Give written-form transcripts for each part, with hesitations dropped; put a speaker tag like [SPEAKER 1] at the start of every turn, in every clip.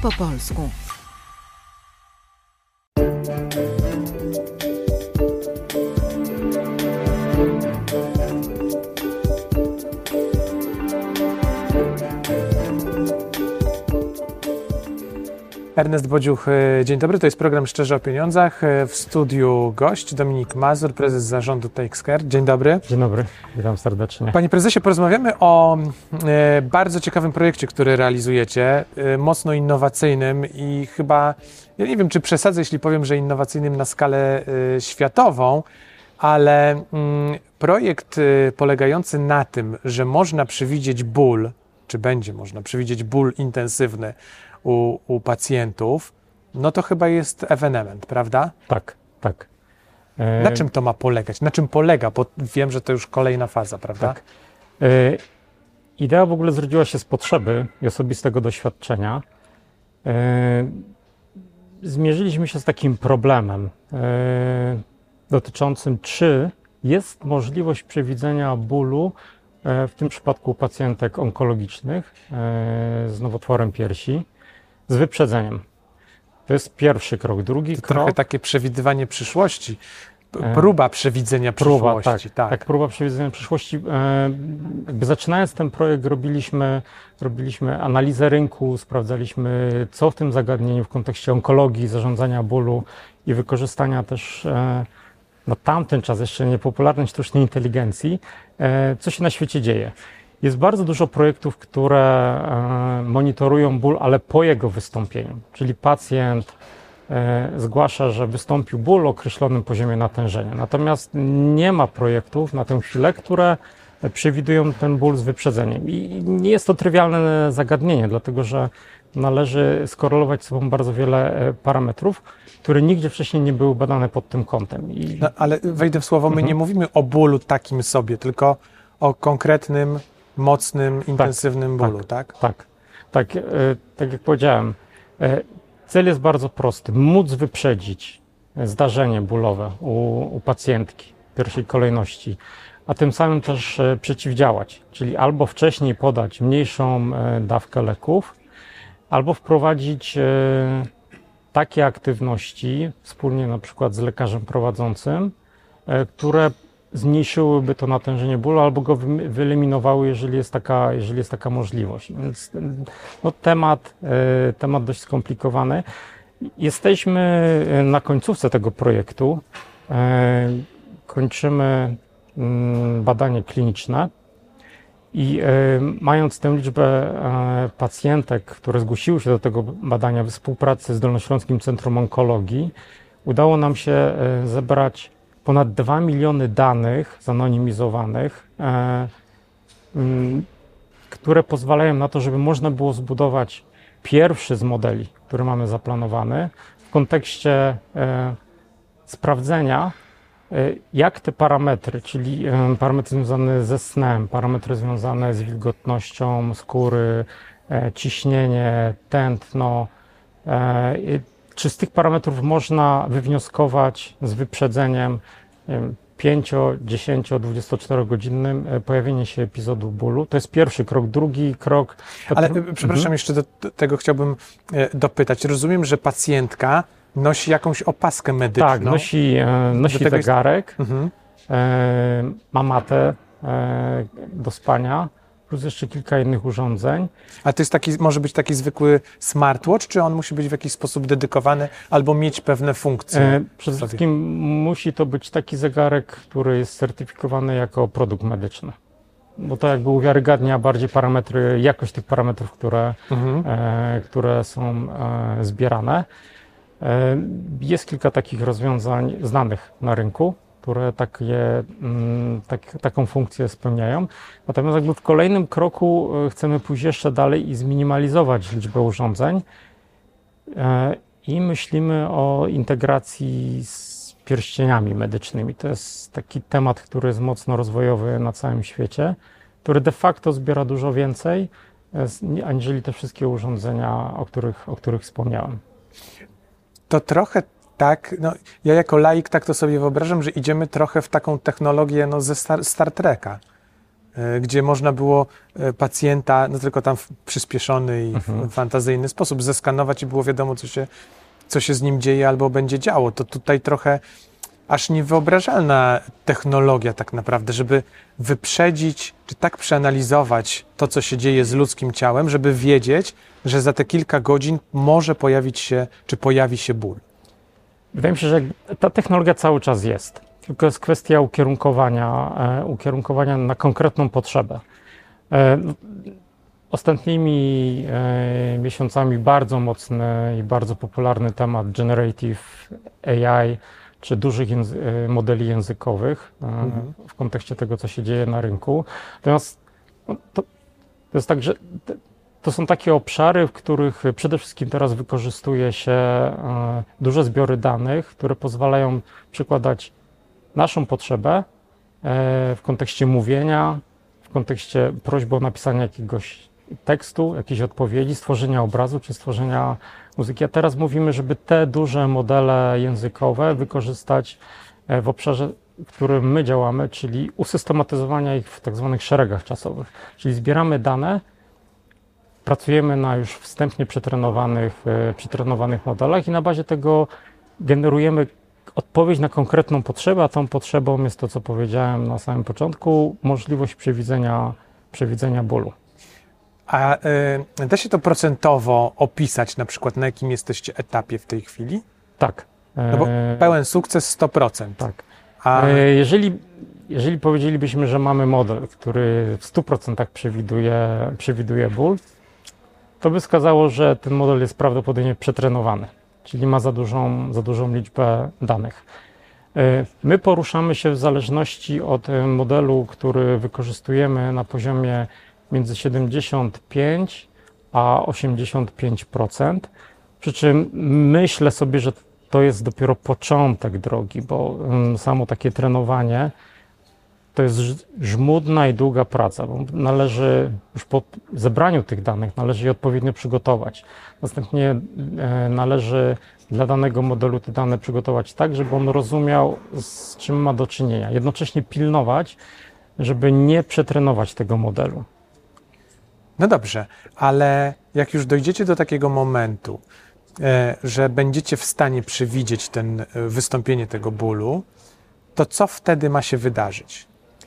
[SPEAKER 1] po polsku.
[SPEAKER 2] Ernest Bodziuch, dzień dobry. To jest program Szczerze o Pieniądzach. W studiu gość Dominik Mazur, prezes zarządu Takescare. Dzień dobry.
[SPEAKER 3] Dzień dobry, witam serdecznie.
[SPEAKER 2] Panie prezesie, porozmawiamy o bardzo ciekawym projekcie, który realizujecie, mocno innowacyjnym i chyba, ja nie wiem, czy przesadzę, jeśli powiem, że innowacyjnym na skalę światową, ale projekt polegający na tym, że można przewidzieć ból, czy będzie można przewidzieć ból intensywny u pacjentów, no to chyba jest ewenement, prawda?
[SPEAKER 3] Tak, tak.
[SPEAKER 2] Na czym to ma polegać? Na czym polega? Bo wiem, że to już kolejna faza, prawda?
[SPEAKER 3] Tak. Idea w ogóle zrodziła się z potrzeby i osobistego doświadczenia. Zmierzyliśmy się z takim problemem dotyczącym, czy jest możliwość przewidzenia bólu w tym przypadku u pacjentek onkologicznych z nowotworem piersi z wyprzedzeniem. To jest pierwszy krok. Drugi krok...
[SPEAKER 2] Trochę takie przewidywanie przyszłości. Próba przewidzenia przyszłości.
[SPEAKER 3] Tak, próba przewidzenia przyszłości. Jakby zaczynając ten projekt robiliśmy analizę rynku, sprawdzaliśmy, co w tym zagadnieniu w kontekście onkologii, zarządzania bólu i wykorzystania też na tamten czas jeszcze niepopularnej sztucznej inteligencji, co się na świecie dzieje. Jest bardzo dużo projektów, które monitorują ból, ale po jego wystąpieniu. Czyli pacjent zgłasza, że wystąpił ból o określonym poziomie natężenia. Natomiast nie ma projektów na tę chwilę, które przewidują ten ból z wyprzedzeniem. I nie jest to trywialne zagadnienie, dlatego że należy skorelować z sobą bardzo wiele parametrów, które nigdzie wcześniej nie były badane pod tym kątem.
[SPEAKER 2] No, ale wejdę w słowo, my nie mówimy o bólu takim sobie, tylko o konkretnym, mocnym, intensywnym bólu, tak?
[SPEAKER 3] Tak jak powiedziałem, cel jest bardzo prosty. Móc wyprzedzić zdarzenie bólowe u pacjentki w pierwszej kolejności, a tym samym też przeciwdziałać, czyli albo wcześniej podać mniejszą dawkę leków, albo wprowadzić takie aktywności, wspólnie na przykład z lekarzem prowadzącym, które zmniejszyłyby to natężenie bólu albo go wyeliminowały, jeżeli jest taka możliwość. Więc no, temat dość skomplikowany. Jesteśmy na końcówce tego projektu. Kończymy badanie kliniczne i mając tę liczbę pacjentek, które zgłosiły się do tego badania we współpracy z Dolnośląskim Centrum Onkologii, udało nam się zebrać ponad 2 miliony danych zanonimizowanych, które pozwalają na to, żeby można było zbudować pierwszy z modeli, który mamy zaplanowany, w kontekście sprawdzenia, jak te parametry, czyli parametry związane ze snem, parametry związane z wilgotnością skóry, ciśnienie, tętno, czy z tych parametrów można wywnioskować z wyprzedzeniem 5, 10, 24-godzinnym pojawienie się epizodu bólu. To jest pierwszy krok. Drugi krok...
[SPEAKER 2] Ale przepraszam, jeszcze do tego chciałbym dopytać. Rozumiem, że pacjentka nosi jakąś opaskę medyczną.
[SPEAKER 3] Tak, nosi zegarek, ma matę do spania, plus jeszcze kilka innych urządzeń.
[SPEAKER 2] A to jest może być taki zwykły smartwatch, czy on musi być w jakiś sposób dedykowany albo mieć pewne funkcje?
[SPEAKER 3] Przede wszystkim musi to być taki zegarek, który jest certyfikowany jako produkt medyczny. Bo to jakby uwiarygadnia bardziej parametry, jakość tych parametrów, które są zbierane. Jest kilka takich rozwiązań znanych na rynku, które taką funkcję spełniają. Natomiast jakby w kolejnym kroku chcemy pójść jeszcze dalej i zminimalizować liczbę urządzeń i myślimy o integracji z pierścieniami medycznymi. To jest taki temat, który jest mocno rozwojowy na całym świecie, który de facto zbiera dużo więcej, aniżeli te wszystkie urządzenia, o których wspomniałem.
[SPEAKER 2] To trochę tak, no, ja jako laik tak to sobie wyobrażam, że idziemy trochę w taką technologię ze Star Treka. gdzie można było pacjenta, no tylko tam w przyspieszony i fantazyjny sposób zeskanować i było wiadomo, co się z nim dzieje albo będzie działo. To tutaj trochę aż niewyobrażalna technologia tak naprawdę, żeby wyprzedzić, czy tak przeanalizować to, co się dzieje z ludzkim ciałem, żeby wiedzieć, że za te kilka godzin może pojawić się, czy pojawi się ból.
[SPEAKER 3] Wydaje mi się, że ta technologia cały czas jest, tylko jest kwestia ukierunkowania na konkretną potrzebę. Ostatnimi miesiącami bardzo mocny i bardzo popularny temat generative AI, czy dużych modeli językowych w kontekście tego, co się dzieje na rynku. Natomiast to jest tak, że to są takie obszary, w których przede wszystkim teraz wykorzystuje się duże zbiory danych, które pozwalają przykładać naszą potrzebę w kontekście mówienia, w kontekście prośby o napisanie jakiegoś tekstu, jakiejś odpowiedzi, stworzenia obrazu czy stworzenia muzyki. A teraz mówimy, żeby te duże modele językowe wykorzystać w obszarze, w którym my działamy, czyli usystematyzowania ich w tak zwanych szeregach czasowych. Czyli zbieramy dane, pracujemy na już wstępnie przetrenowanych modelach i na bazie tego generujemy odpowiedź na konkretną potrzebę, a tą potrzebą jest to, co powiedziałem na samym początku, możliwość przewidzenia bólu.
[SPEAKER 2] A da się to procentowo opisać, na przykład na jakim jesteście etapie w tej chwili?
[SPEAKER 3] Tak.
[SPEAKER 2] No bo pełen sukces 100%.
[SPEAKER 3] Tak. Jeżeli powiedzielibyśmy, że mamy model, który w 100% przewiduje ból, to by wskazało, że ten model jest prawdopodobnie przetrenowany, czyli ma za dużą liczbę danych. My poruszamy się w zależności od modelu, który wykorzystujemy na poziomie między 75 a 85%, przy czym myślę sobie, że to jest dopiero początek drogi, bo samo takie trenowanie to jest żmudna i długa praca, bo należy już po zebraniu tych danych należy je odpowiednio przygotować. Następnie należy dla danego modelu te dane przygotować tak, żeby on rozumiał, z czym ma do czynienia. Jednocześnie pilnować, żeby nie przetrenować tego modelu.
[SPEAKER 2] No dobrze, ale jak już dojdziecie do takiego momentu, że będziecie w stanie przewidzieć wystąpienie tego bólu, to co wtedy ma się wydarzyć?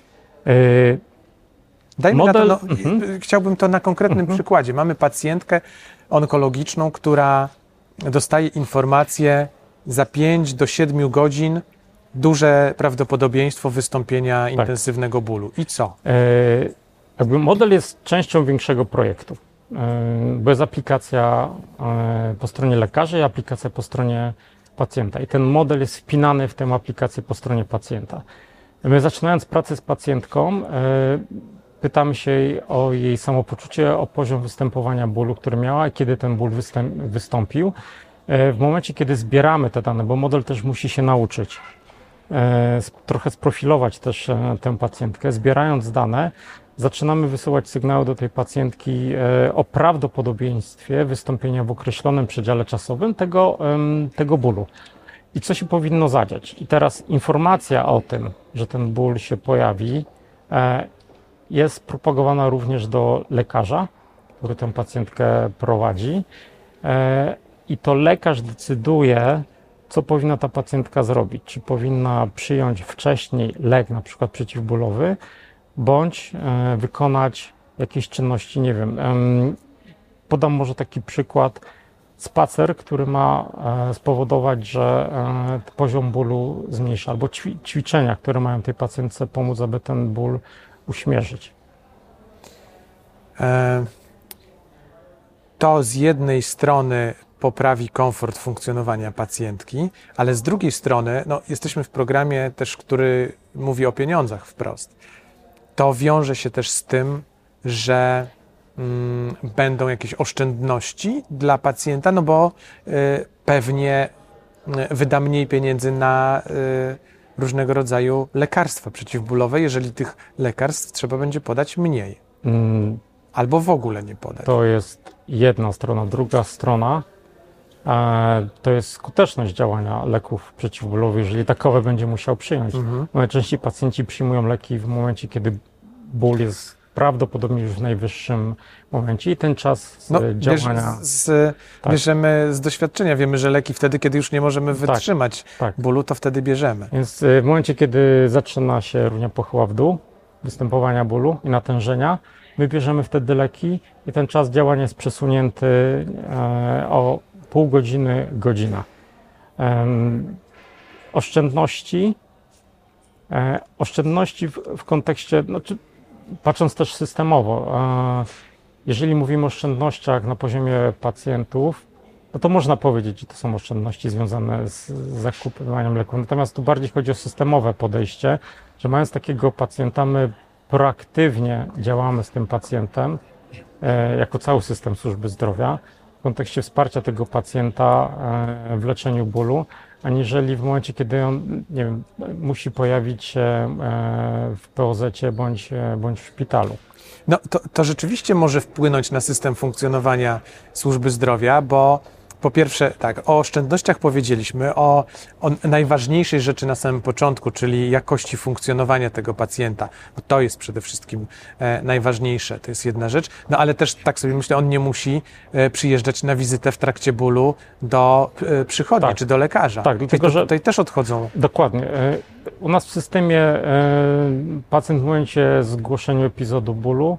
[SPEAKER 2] Dajmy
[SPEAKER 3] model...
[SPEAKER 2] na to, chciałbym to na konkretnym przykładzie. Mamy pacjentkę onkologiczną, która dostaje informację za 5 do 7 godzin duże prawdopodobieństwo wystąpienia intensywnego bólu. I co?
[SPEAKER 3] Model jest częścią większego projektu, bo jest aplikacja po stronie lekarzy i aplikacja po stronie pacjenta. I ten model jest wpinany w tę aplikację po stronie pacjenta. My, zaczynając pracę z pacjentką, pytamy się jej o jej samopoczucie, o poziom występowania bólu, który miała i kiedy ten ból wystąpił. W momencie, kiedy zbieramy te dane, bo model też musi się nauczyć, trochę sprofilować też tę pacjentkę, zbierając dane, zaczynamy wysyłać sygnały do tej pacjentki o prawdopodobieństwie wystąpienia w określonym przedziale czasowym tego bólu. I co się powinno zadziać? I teraz informacja o tym, że ten ból się pojawi, jest propagowana również do lekarza, który tę pacjentkę prowadzi. I to lekarz decyduje, co powinna ta pacjentka zrobić. Czy powinna przyjąć wcześniej lek, na przykład przeciwbólowy, bądź wykonać jakieś czynności, nie wiem. Podam może taki przykład. Spacer, który ma spowodować, że poziom bólu zmniejsza, albo ćwiczenia, które mają tej pacjentce pomóc, aby ten ból uśmierzyć.
[SPEAKER 2] To z jednej strony poprawi komfort funkcjonowania pacjentki, ale z drugiej strony, no, jesteśmy w programie też, który mówi o pieniądzach wprost. To wiąże się też z tym, że będą jakieś oszczędności dla pacjenta, no bo pewnie wyda mniej pieniędzy na różnego rodzaju lekarstwa przeciwbólowe, jeżeli tych lekarstw trzeba będzie podać mniej. Albo w ogóle nie podać.
[SPEAKER 3] To jest jedna strona. Druga strona to jest skuteczność działania leków przeciwbólowych, jeżeli takowe będzie musiał przyjąć. Najczęściej pacjenci przyjmują leki w momencie, kiedy ból jest prawdopodobnie już w najwyższym momencie i ten czas działania...
[SPEAKER 2] Bierzemy z doświadczenia, wiemy, że leki wtedy, kiedy już nie możemy wytrzymać bólu, to wtedy bierzemy.
[SPEAKER 3] Więc w momencie, kiedy zaczyna się równia pochyła w dół, występowania bólu i natężenia, my bierzemy wtedy leki i ten czas działania jest przesunięty o pół godziny, godzina. Oszczędności w kontekście, znaczy, patrząc też systemowo, jeżeli mówimy o oszczędnościach na poziomie pacjentów, no to można powiedzieć, że to są oszczędności związane z zakupywaniem leków. Natomiast tu bardziej chodzi o systemowe podejście, że mając takiego pacjenta, my proaktywnie działamy z tym pacjentem jako cały system służby zdrowia w kontekście wsparcia tego pacjenta w leczeniu bólu, aniżeli w momencie, kiedy on, nie wiem, musi pojawić się w POZ-cie bądź w szpitalu.
[SPEAKER 2] No to rzeczywiście może wpłynąć na system funkcjonowania służby zdrowia, bo po pierwsze, tak, o oszczędnościach powiedzieliśmy, o najważniejszej rzeczy na samym początku, czyli jakości funkcjonowania tego pacjenta, bo to jest przede wszystkim najważniejsze, to jest jedna rzecz, no ale też tak sobie myślę, on nie musi przyjeżdżać na wizytę w trakcie bólu do przychodni czy do lekarza.
[SPEAKER 3] Tak, dlatego, że
[SPEAKER 2] tutaj też odchodzą.
[SPEAKER 3] Dokładnie. U nas w systemie pacjent w momencie zgłoszenia epizodu bólu,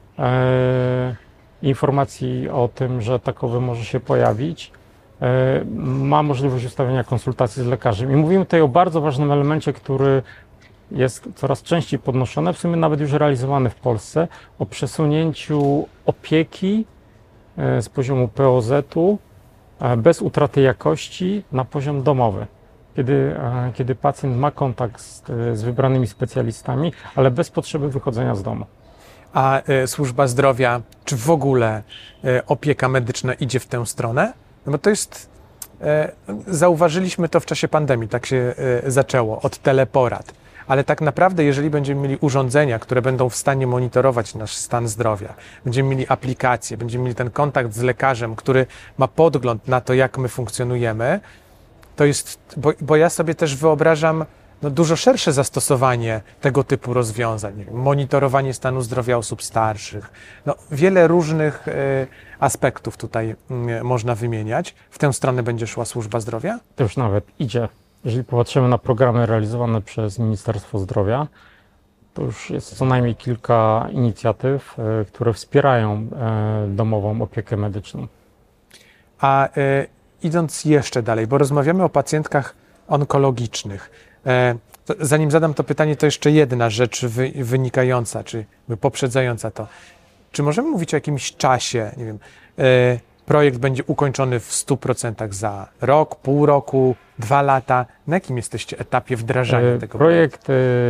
[SPEAKER 3] informacji o tym, że takowy może się pojawić, ma możliwość ustawienia konsultacji z lekarzem. I mówimy tutaj o bardzo ważnym elemencie, który jest coraz częściej podnoszony, w sumie nawet już realizowany w Polsce, o przesunięciu opieki z poziomu POZ-u bez utraty jakości na poziom domowy. Kiedy pacjent ma kontakt z wybranymi specjalistami, ale bez potrzeby wychodzenia z domu.
[SPEAKER 2] A służba zdrowia, czy w ogóle opieka medyczna idzie w tę stronę? No bo to jest, zauważyliśmy to w czasie pandemii, tak się zaczęło, od teleporad. Ale tak naprawdę, jeżeli będziemy mieli urządzenia, które będą w stanie monitorować nasz stan zdrowia, będziemy mieli aplikacje, będziemy mieli ten kontakt z lekarzem, który ma podgląd na to, jak my funkcjonujemy, to jest, bo ja sobie też wyobrażam dużo szersze zastosowanie tego typu rozwiązań. Nie wiem, monitorowanie stanu zdrowia osób starszych. Wiele różnych aspektów tutaj można wymieniać. W tę stronę będzie szła służba zdrowia?
[SPEAKER 3] To już nawet idzie. Jeżeli popatrzymy na programy realizowane przez Ministerstwo Zdrowia, to już jest co najmniej kilka inicjatyw, które wspierają domową opiekę medyczną.
[SPEAKER 2] A idąc jeszcze dalej, bo rozmawiamy o pacjentkach onkologicznych. Zanim zadam to pytanie, to jeszcze jedna rzecz wynikająca, czy poprzedzająca to. Czy możemy mówić o jakimś czasie, nie wiem, projekt będzie ukończony w 100% za rok, pół roku, 2 lata? Na jakim jesteście etapie wdrażania tego
[SPEAKER 3] projektu?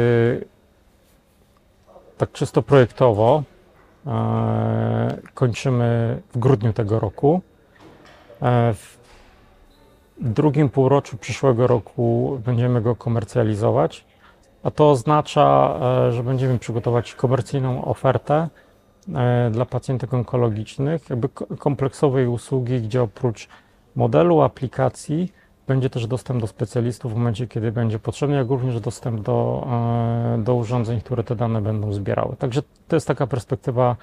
[SPEAKER 3] Tak czysto projektowo kończymy w grudniu tego roku. W drugim półroczu przyszłego roku będziemy go komercjalizować, a to oznacza, że będziemy przygotować komercyjną ofertę dla pacjentek onkologicznych, jakby kompleksowej usługi, gdzie oprócz modelu aplikacji będzie też dostęp do specjalistów w momencie, kiedy będzie potrzebny, jak również dostęp do urządzeń, które te dane będą zbierały. Także to jest taka perspektywa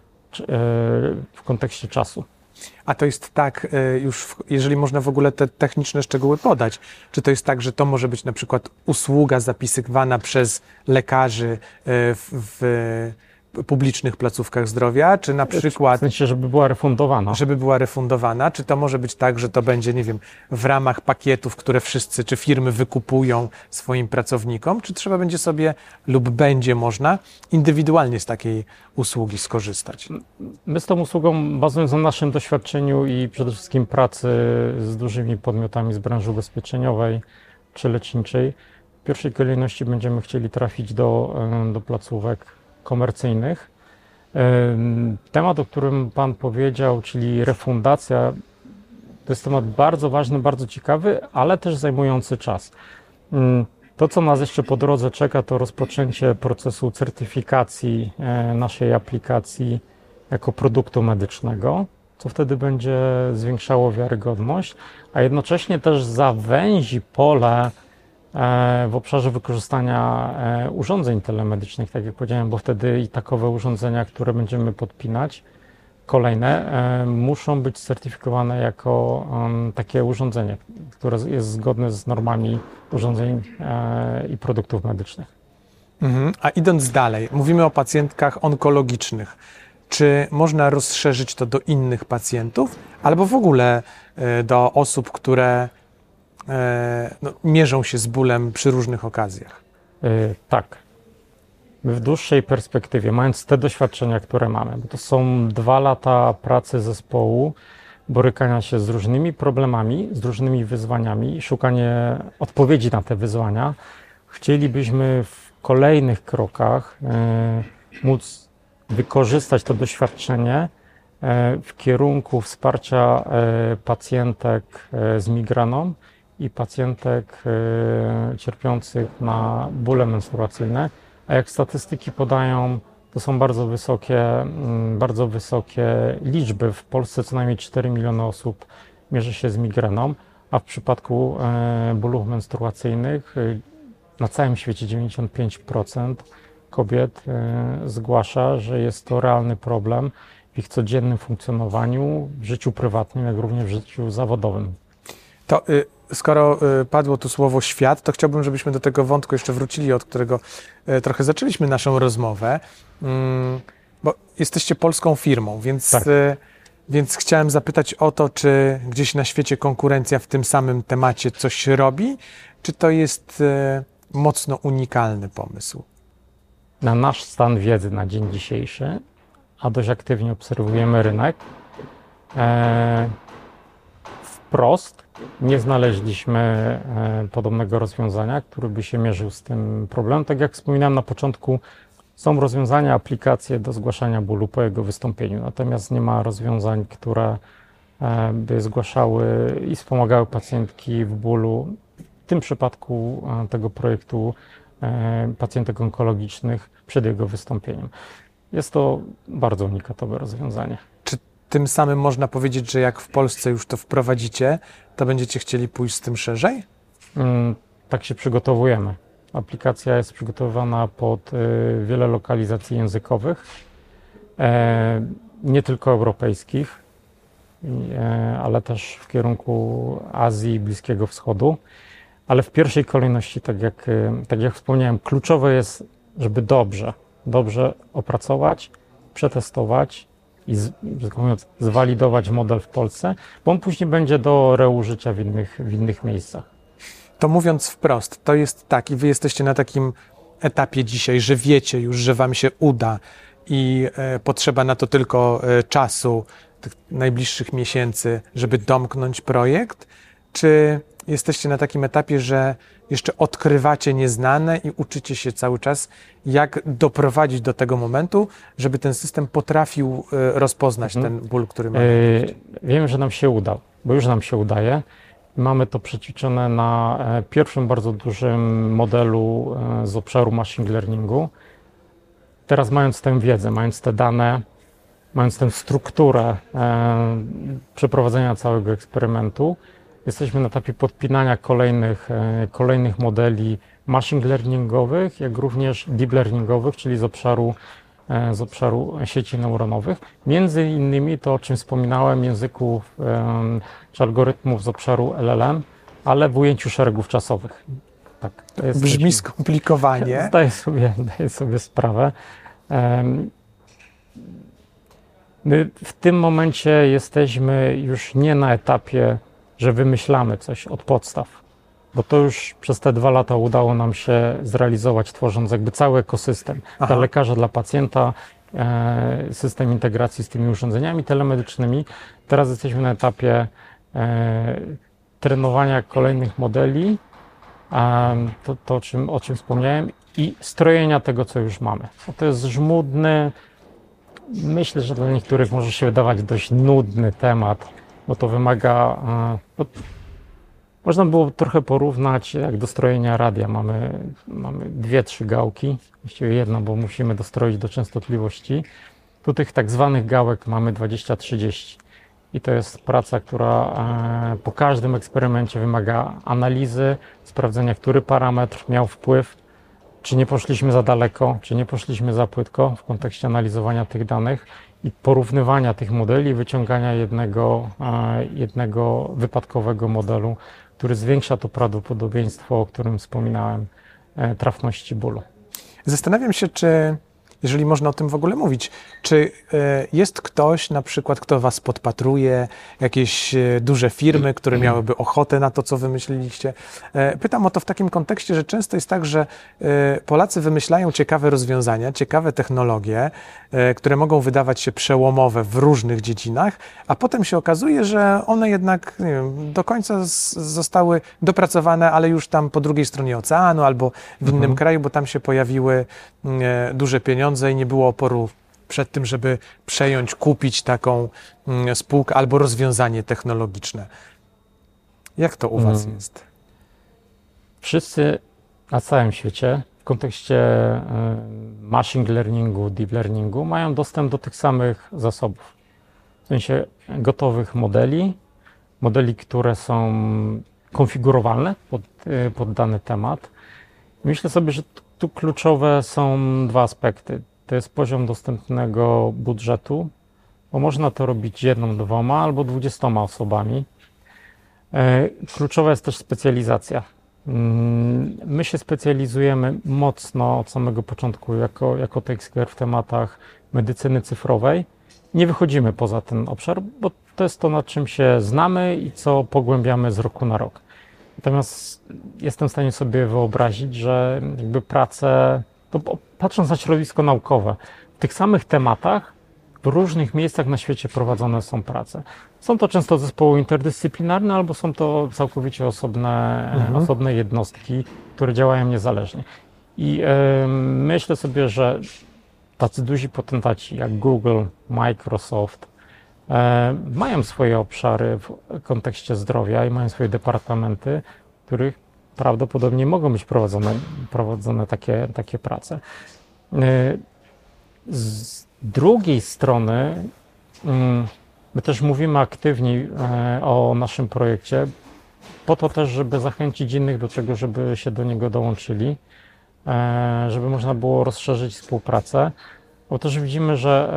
[SPEAKER 3] w kontekście czasu.
[SPEAKER 2] A to jest tak, już jeżeli można w ogóle te techniczne szczegóły podać, czy to jest tak, że to może być na przykład usługa zapisywana przez lekarzy w publicznych placówkach zdrowia, czy na przykład...
[SPEAKER 3] W sensie, żeby była refundowana.
[SPEAKER 2] Żeby była refundowana, czy to może być tak, że to będzie, nie wiem, w ramach pakietów, które wszyscy, czy firmy wykupują swoim pracownikom, czy trzeba będzie sobie, lub będzie można indywidualnie z takiej usługi skorzystać?
[SPEAKER 3] My z tą usługą, bazując na naszym doświadczeniu i przede wszystkim pracy z dużymi podmiotami z branży ubezpieczeniowej czy leczniczej, w pierwszej kolejności będziemy chcieli trafić do placówek komercyjnych. Temat, o którym Pan powiedział, czyli refundacja, to jest temat bardzo ważny, bardzo ciekawy, ale też zajmujący czas. To, co nas jeszcze po drodze czeka, to rozpoczęcie procesu certyfikacji naszej aplikacji jako produktu medycznego, co wtedy będzie zwiększało wiarygodność, a jednocześnie też zawęzi pole w obszarze wykorzystania urządzeń telemedycznych, tak jak powiedziałem, bo wtedy i takowe urządzenia, które będziemy podpinać, kolejne, muszą być certyfikowane jako takie urządzenie, które jest zgodne z normami urządzeń i produktów medycznych.
[SPEAKER 2] A idąc dalej, mówimy o pacjentkach onkologicznych. Czy można rozszerzyć to do innych pacjentów, albo w ogóle do osób, które mierzą się z bólem przy różnych okazjach?
[SPEAKER 3] Tak. W dłuższej perspektywie, mając te doświadczenia, które mamy, bo to są 2 lata pracy zespołu, borykania się z różnymi problemami, z różnymi wyzwaniami, szukanie odpowiedzi na te wyzwania, chcielibyśmy w kolejnych krokach móc wykorzystać to doświadczenie w kierunku wsparcia pacjentek z migraną i pacjentek cierpiących na bóle menstruacyjne. A jak statystyki podają, to są bardzo wysokie liczby. W Polsce co najmniej 4 miliony osób mierzy się z migreną, a w przypadku bólów menstruacyjnych na całym świecie 95% kobiet zgłasza, że jest to realny problem w ich codziennym funkcjonowaniu, w życiu prywatnym, jak również w życiu zawodowym.
[SPEAKER 2] To skoro padło tu słowo świat, to chciałbym, żebyśmy do tego wątku jeszcze wrócili, od którego trochę zaczęliśmy naszą rozmowę, bo jesteście polską firmą, więc,
[SPEAKER 3] tak.
[SPEAKER 2] Więc chciałem zapytać o to, czy gdzieś na świecie konkurencja w tym samym temacie coś robi, czy to jest mocno unikalny pomysł?
[SPEAKER 3] Na nasz stan wiedzy na dzień dzisiejszy, a dość aktywnie obserwujemy rynek, wprost nie znaleźliśmy podobnego rozwiązania, które by się mierzył z tym problemem. Tak jak wspominałem na początku, są rozwiązania, aplikacje do zgłaszania bólu po jego wystąpieniu, natomiast nie ma rozwiązań, które by zgłaszały i wspomagały pacjentki w bólu. W tym przypadku tego projektu pacjentek onkologicznych przed jego wystąpieniem. Jest to bardzo unikatowe rozwiązanie.
[SPEAKER 2] Czy tym samym można powiedzieć, że jak w Polsce już to wprowadzicie, to będziecie chcieli pójść z tym szerzej?
[SPEAKER 3] Tak się przygotowujemy. Aplikacja jest przygotowana pod wiele lokalizacji językowych, nie tylko europejskich, ale też w kierunku Azji i Bliskiego Wschodu. Ale w pierwszej kolejności, tak jak wspomniałem, kluczowe jest, żeby dobrze opracować, przetestować i zwalidować model w Polsce, bo on później będzie do reużycia w innych miejscach.
[SPEAKER 2] To mówiąc wprost, to jest tak i wy jesteście na takim etapie dzisiaj, że wiecie już, że wam się uda i potrzeba na to tylko czasu, tych najbliższych miesięcy, żeby domknąć projekt, czy jesteście na takim etapie, że jeszcze odkrywacie nieznane i uczycie się cały czas, jak doprowadzić do tego momentu, żeby ten system potrafił rozpoznać ten ból, który mamy?
[SPEAKER 3] Wiem, że nam się uda, bo już nam się udaje. Mamy to przećwiczone na pierwszym bardzo dużym modelu z obszaru machine learningu. Teraz mając tę wiedzę, mając te dane, mając tę strukturę przeprowadzenia całego eksperymentu, jesteśmy na etapie podpinania kolejnych modeli machine learningowych, jak również deep learningowych, czyli z obszaru sieci neuronowych. Między innymi to, o czym wspominałem, języków czy algorytmów z obszaru LLM, ale w ujęciu szeregów czasowych. Tak,
[SPEAKER 2] to brzmi skomplikowanie.
[SPEAKER 3] Zdaję sobie sprawę. My w tym momencie jesteśmy już nie na etapie, że wymyślamy coś od podstaw, bo to już przez te 2 lata udało nam się zrealizować, tworząc jakby cały ekosystem dla lekarza, dla pacjenta, system integracji z tymi urządzeniami telemedycznymi. Teraz jesteśmy na etapie trenowania kolejnych modeli, o czym wspomniałem, i strojenia tego, co już mamy. Bo to jest żmudny, myślę, że dla niektórych może się wydawać dość nudny temat, bo to wymaga, można było trochę porównać jak do strojenia radia. Mamy 2-3 gałki, właściwie jedna, bo musimy dostroić do częstotliwości. Tu tych tak zwanych gałek mamy 20-30. i to jest praca, która po każdym eksperymencie wymaga analizy, sprawdzenia, który parametr miał wpływ, czy nie poszliśmy za daleko, czy nie poszliśmy za płytko w kontekście analizowania tych danych i porównywania tych modeli, wyciągania jednego wypadkowego modelu, który zwiększa to prawdopodobieństwo, o którym wspominałem, trafności bólu.
[SPEAKER 2] Zastanawiam się, czy, jeżeli można o tym w ogóle mówić, czy jest ktoś na przykład, kto was podpatruje, jakieś duże firmy, które miałyby ochotę na to, co wymyśliliście. Pytam o to w takim kontekście, że często jest tak, że Polacy wymyślają ciekawe rozwiązania, ciekawe technologie, które mogą wydawać się przełomowe w różnych dziedzinach, a potem się okazuje, że one jednak nie wiem, do końca zostały dopracowane, ale już tam po drugiej stronie oceanu albo w innym kraju, bo tam się pojawiły duże pieniądze i nie było oporu przed tym, żeby przejąć, kupić taką spółkę albo rozwiązanie technologiczne. Jak to u was jest?
[SPEAKER 3] Wszyscy na całym świecie w kontekście machine learningu, deep learningu mają dostęp do tych samych zasobów. W sensie gotowych modeli, które są konfigurowalne pod dany temat. Myślę sobie, że tu kluczowe są dwa aspekty. To jest poziom dostępnego budżetu, bo można to robić 1, 2 albo 20 osobami. Kluczowa jest też specjalizacja. My się specjalizujemy mocno od samego początku jako Takesquare w tematach medycyny cyfrowej. Nie wychodzimy poza ten obszar, bo to jest to, nad czym się znamy i co pogłębiamy z roku na rok. Natomiast jestem w stanie sobie wyobrazić, że jakby prace, patrząc na środowisko naukowe, w tych samych tematach w różnych miejscach na świecie prowadzone są prace. Są to często zespoły interdyscyplinarne, albo są to całkowicie osobne jednostki, które działają niezależnie. I myślę sobie, że tacy duzi potentaci jak Google, Microsoft mają swoje obszary w kontekście zdrowia i mają swoje departamenty, w których prawdopodobnie mogą być prowadzone takie prace. Z drugiej strony my też mówimy aktywniej o naszym projekcie, po to też, żeby zachęcić innych do tego, żeby się do niego dołączyli, żeby można było rozszerzyć współpracę, bo też widzimy, że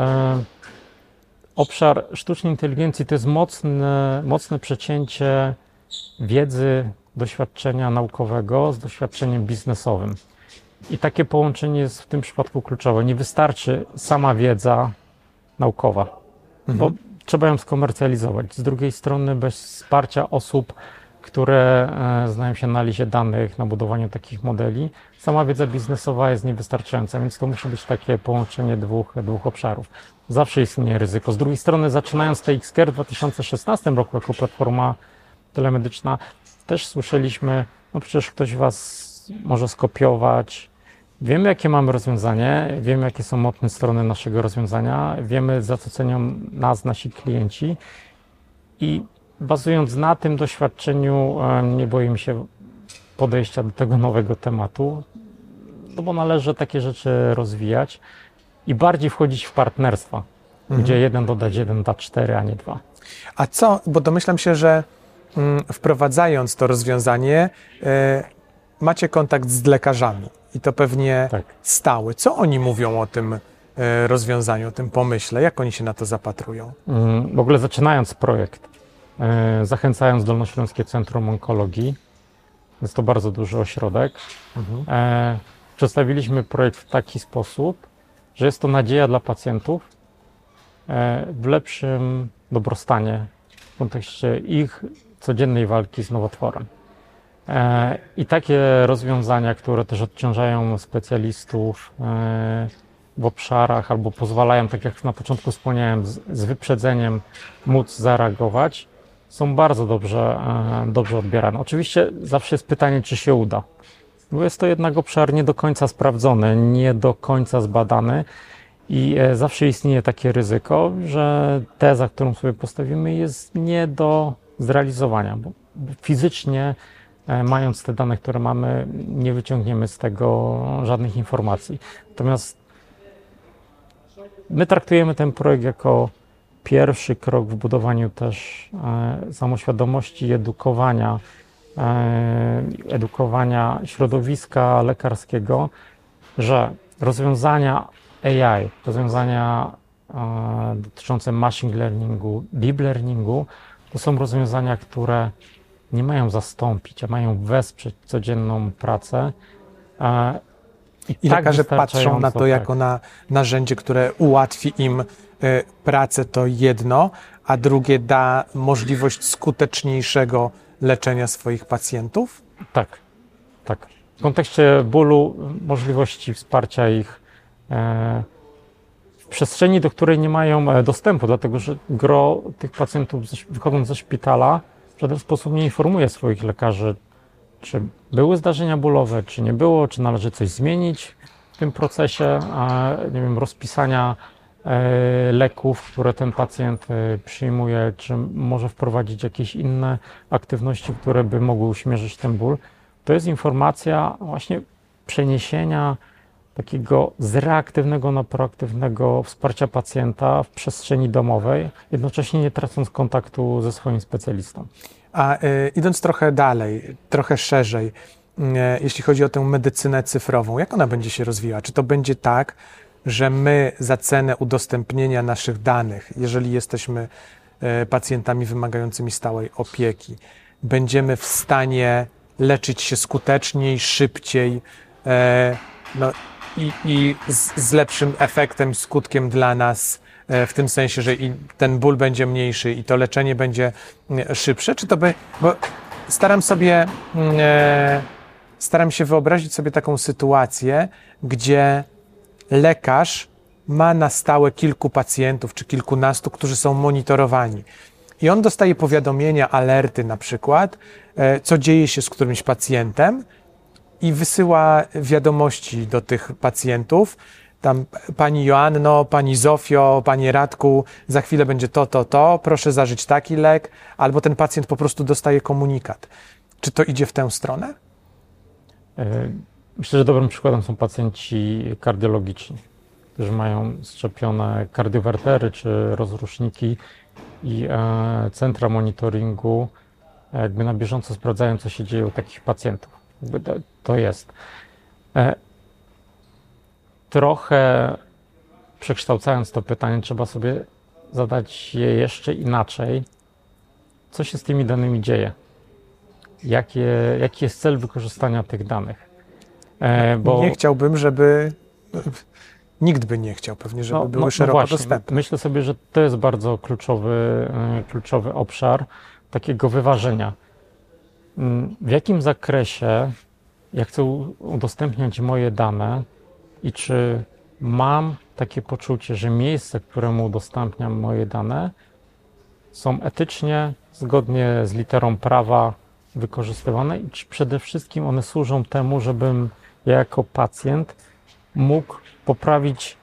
[SPEAKER 3] obszar sztucznej inteligencji to jest mocne przecięcie wiedzy, doświadczenia naukowego z doświadczeniem biznesowym. I takie połączenie jest w tym przypadku kluczowe. Nie wystarczy sama wiedza naukowa, bo trzeba ją skomercjalizować. Z drugiej strony bez wsparcia osób, które znają się na analizie danych, na budowaniu takich modeli, sama wiedza biznesowa jest niewystarczająca, więc to musi być takie połączenie dwóch obszarów. Zawsze istnieje ryzyko. Z drugiej strony, zaczynając Takesquare w 2016 roku jako platforma telemedyczna, też słyszeliśmy, no przecież ktoś was może skopiować. Wiemy, jakie mamy rozwiązanie, wiemy, jakie są mocne strony naszego rozwiązania, wiemy, za co cenią nas nasi klienci i bazując na tym doświadczeniu nie boimy się podejścia do tego nowego tematu, no bo należy takie rzeczy rozwijać i bardziej wchodzić w partnerstwa, gdzie 1 dodać 1 da 4, a nie 2.
[SPEAKER 2] A co, bo domyślam się, że wprowadzając to rozwiązanie macie kontakt z lekarzami i to pewnie stały. Co oni mówią o tym rozwiązaniu, o tym pomyśle? Jak oni się na to zapatrują?
[SPEAKER 3] W ogóle zaczynając projekt, zachęcając Dolnośląskie Centrum Onkologii, jest to bardzo duży ośrodek, przedstawiliśmy projekt w taki sposób, że jest to nadzieja dla pacjentów w lepszym dobrostanie w kontekście ich codziennej walki z nowotworem. I takie rozwiązania, które też odciążają specjalistów w obszarach albo pozwalają, tak jak na początku wspomniałem, z wyprzedzeniem móc zareagować, są bardzo dobrze odbierane. Oczywiście zawsze jest pytanie, czy się uda, bo jest to jednak obszar nie do końca sprawdzony, nie do końca zbadany i zawsze istnieje takie ryzyko, że teza, którą sobie postawimy, jest nie do zrealizowania, bo fizycznie mając te dane, które mamy, nie wyciągniemy z tego żadnych informacji. Natomiast my traktujemy ten projekt jako pierwszy krok w budowaniu też samoświadomości i edukowania środowiska lekarskiego, że rozwiązania AI, rozwiązania dotyczące machine learningu, deep learningu, to są rozwiązania, które nie mają zastąpić, a mają wesprzeć codzienną pracę.
[SPEAKER 2] I
[SPEAKER 3] tak
[SPEAKER 2] lekarze patrzą na to
[SPEAKER 3] tak.
[SPEAKER 2] jako na narzędzie, które ułatwi im pracę, to jedno, a drugie da możliwość skuteczniejszego leczenia swoich pacjentów?
[SPEAKER 3] Tak, tak. W kontekście bólu, możliwości wsparcia ich w przestrzeni, do której nie mają dostępu, dlatego że gro tych pacjentów wychodząc ze szpitala w żaden sposób nie informuje swoich lekarzy, czy były zdarzenia bólowe, czy nie było, czy należy coś zmienić w tym procesie, nie wiem, rozpisania leków, które ten pacjent przyjmuje, czy może wprowadzić jakieś inne aktywności, które by mogły uśmierzyć ten ból. To jest informacja właśnie przeniesienia takiego z reaktywnego na proaktywnego wsparcia pacjenta w przestrzeni domowej, jednocześnie nie tracąc kontaktu ze swoim specjalistą.
[SPEAKER 2] A idąc trochę dalej, trochę szerzej, jeśli chodzi o tę medycynę cyfrową, jak ona będzie się rozwijała? Czy to będzie tak, że my za cenę udostępnienia naszych danych, jeżeli jesteśmy pacjentami wymagającymi stałej opieki, będziemy w stanie leczyć się skuteczniej, szybciej, i z lepszym efektem, skutkiem dla nas, w tym sensie, że i ten ból będzie mniejszy i to leczenie będzie szybsze? Czy to bo staram się wyobrazić sobie taką sytuację, gdzie lekarz ma na stałe kilku pacjentów czy kilkunastu, którzy są monitorowani. I on dostaje powiadomienia, alerty na przykład, co dzieje się z którymś pacjentem i wysyła wiadomości do tych pacjentów. Tam pani Joanno, pani Zofio, panie Radku, za chwilę będzie to, proszę zażyć taki lek, albo ten pacjent po prostu dostaje komunikat. Czy to idzie w tę stronę?
[SPEAKER 3] Myślę, że dobrym przykładem są pacjenci kardiologiczni, którzy mają szczepione kardiowertery czy rozruszniki i centra monitoringu jakby na bieżąco sprawdzają, co się dzieje u takich pacjentów. To jest. Trochę przekształcając to pytanie, trzeba sobie zadać je jeszcze inaczej. Co się z tymi danymi dzieje? Jaki jest cel wykorzystania tych danych?
[SPEAKER 2] Bo nie chciałbym, żeby... Nikt by nie chciał pewnie, żeby były szeroko dostępne.
[SPEAKER 3] Myślę sobie, że to jest bardzo kluczowy obszar takiego wyważenia. W jakim zakresie ja chcę udostępniać moje dane i czy mam takie poczucie, że miejsce, któremu udostępniam moje dane, są etycznie, zgodnie z literą prawa wykorzystywane i czy przede wszystkim one służą temu, żebym ja jako pacjent mógł poprawić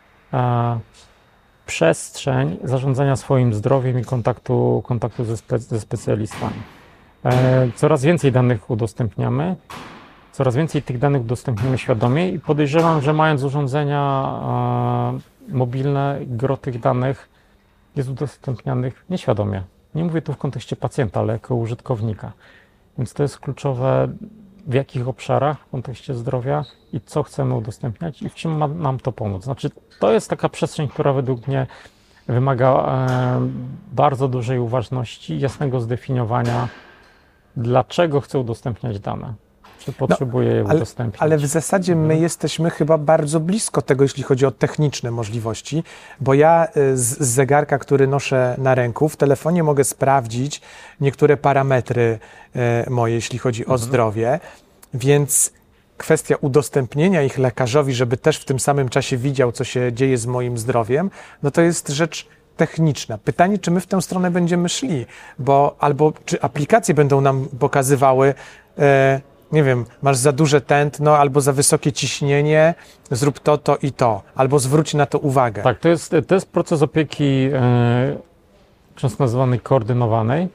[SPEAKER 3] przestrzeń zarządzania swoim zdrowiem i kontaktu ze specjalistami. Coraz więcej danych udostępniamy, coraz więcej tych danych udostępniamy świadomie i podejrzewam, że mając urządzenia mobilne, gro tych danych jest udostępnianych nieświadomie. Nie mówię tu w kontekście pacjenta, ale jako użytkownika. Więc to jest kluczowe, w jakich obszarach w kontekście zdrowia i co chcemy udostępniać i w czym ma nam to pomóc. Znaczy, to jest taka przestrzeń, która według mnie wymaga bardzo dużej uważności, jasnego zdefiniowania, dlaczego chcę udostępniać dane, czy potrzebuję je udostępnić.
[SPEAKER 2] Ale w zasadzie my jesteśmy chyba bardzo blisko tego, jeśli chodzi o techniczne możliwości, bo ja z zegarka, który noszę na ręku, w telefonie mogę sprawdzić niektóre parametry moje, jeśli chodzi o zdrowie, więc kwestia udostępnienia ich lekarzowi, żeby też w tym samym czasie widział, co się dzieje z moim zdrowiem, no to jest rzecz techniczna. Pytanie, czy my w tę stronę będziemy szli, albo czy aplikacje będą nam pokazywały, nie wiem, masz za duże tętno, albo za wysokie ciśnienie, zrób to i to, albo zwróć na to uwagę.
[SPEAKER 3] Tak, to jest proces opieki często nazywany koordynowanej,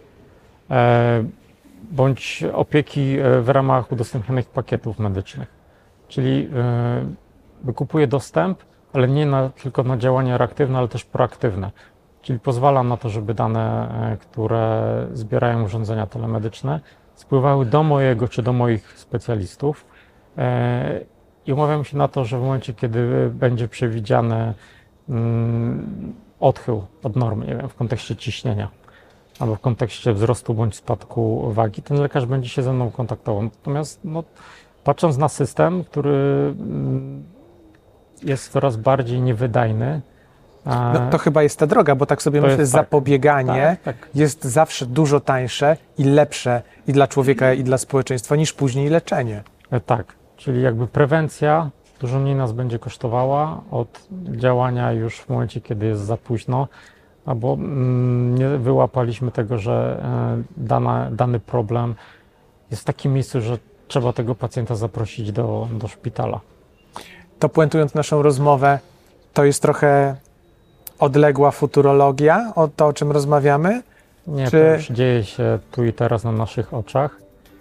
[SPEAKER 3] bądź opieki w ramach udostępnionych pakietów medycznych. Czyli wykupuję dostęp, ale nie tylko na działania reaktywne, ale też proaktywne. czyli pozwala na to, żeby dane, które zbierają urządzenia telemedyczne, spływały do mojego czy do moich specjalistów. I umawiam się na to, że w momencie, kiedy będzie przewidziany odchył od normy, nie wiem, w kontekście ciśnienia albo w kontekście wzrostu bądź spadku wagi, ten lekarz będzie się ze mną kontaktował. Natomiast no, patrząc na system, który jest coraz bardziej niewydajny.
[SPEAKER 2] No, to chyba jest ta droga, bo tak sobie myślę, zapobieganie
[SPEAKER 3] tak.
[SPEAKER 2] jest zawsze dużo tańsze i lepsze i dla człowieka, i dla społeczeństwa niż później leczenie.
[SPEAKER 3] Tak, czyli jakby prewencja dużo mniej nas będzie kosztowała od działania już w momencie, kiedy jest za późno, albo nie wyłapaliśmy tego, że dany problem jest w takim miejscu, że trzeba tego pacjenta zaprosić do szpitala.
[SPEAKER 2] To puentując naszą rozmowę, to jest trochę odległa futurologia od to, o czym rozmawiamy?
[SPEAKER 3] Nie, to już dzieje się tu i teraz na naszych oczach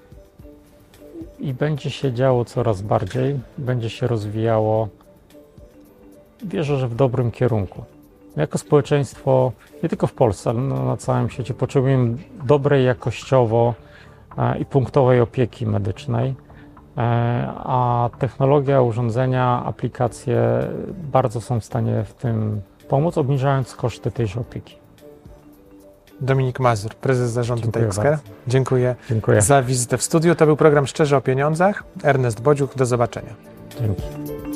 [SPEAKER 3] i będzie się działo coraz bardziej, będzie się rozwijało, wierzę, że w dobrym kierunku. Jako społeczeństwo, nie tylko w Polsce, ale na całym świecie potrzebujemy dobrej jakościowo i punktowej opieki medycznej, a technologia, urządzenia, aplikacje bardzo są w stanie w tym pomóc, obniżając koszty tejże opieki.
[SPEAKER 2] Dominik Mazur, prezes zarządu TakeCare.
[SPEAKER 3] Dziękuję
[SPEAKER 2] za wizytę w studiu. To był program Szczerze o Pieniądzach. Ernest Bodziuch, do zobaczenia.
[SPEAKER 3] Dzięki.